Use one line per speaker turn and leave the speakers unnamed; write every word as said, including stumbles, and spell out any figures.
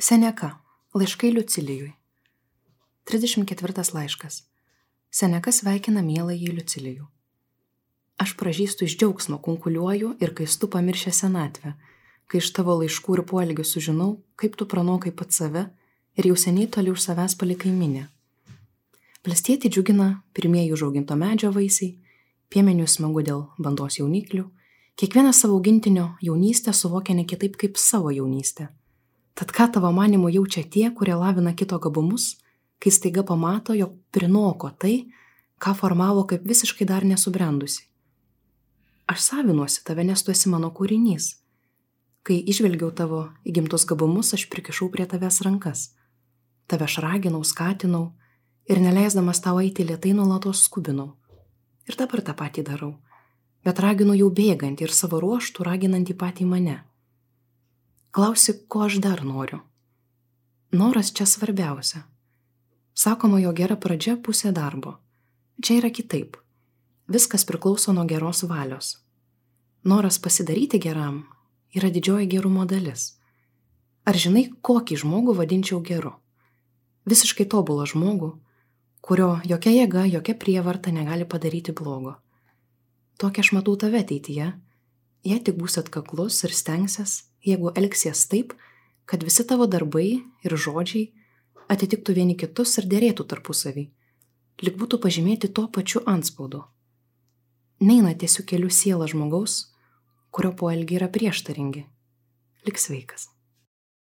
Seneka. Laiškai Liucilijui. trisdešimt ketvirtas laiškas. Seneka sveikina mieląjį Liucilijų. Aš pražįstu iš džiaugsmo, kunkuliuoju ir kaistu pamiršę senatvę, kai iš tavo laiškų ir poelgių sužinau, kaip tu pranokai pats save ir jau seniai toli už savęs palikai minę. Valstietį džiugina pirmieji užauginto medžio vaisiai, piemenių smagu dėl bandos jauniklių, kiekvienas savo augintinio jaunystę suvokia ne kitaip kaip savo jaunystę. Tad ką tavo manymu jaučia tie, kurie lavina kito gabumus, kai staiga pamato, jog prinoko tai, ką formavo kaip visiškai dar nesubrendusi. Aš savinuosi tave, nes tu esi mano kūrinys. Kai išvelgiau tavo įgimtus gabumus, aš prikišau prie tavęs rankas. Tave aš raginau, skatinau ir neleisdamas tau eiti lėtai nuolatos skubinau. Ir dabar tą patį darau, bet raginu jau bėgant ir savo ruoštų raginantį patį mane. Klausi, ko aš dar noriu. Noras čia svarbiausia. Sakoma, jo gera pradžia pusė darbo. Čia yra kitaip. Viskas priklauso nuo geros valios. Noras pasidaryti geram yra didžioji gerumo dalis. Ar žinai, kokį žmogų vadinčiau geru? Visiškai tobulą žmogų, kurio jokia jėga, jokia prievarta negali padaryti blogo. Tokia aš matau tave ateityje, jei tik būsi atkaklus ir stengsies, jeigu elgsies taip, kad visi tavo darbai ir žodžiai atitiktų vieni kitus ir derėtų tarpusavį, lyg būtų pažymėti tuo pačiu antspaudu. Neina tiesiu keliu siela žmogaus, kurio poelgiai yra prieštaringi. Lik sveikas.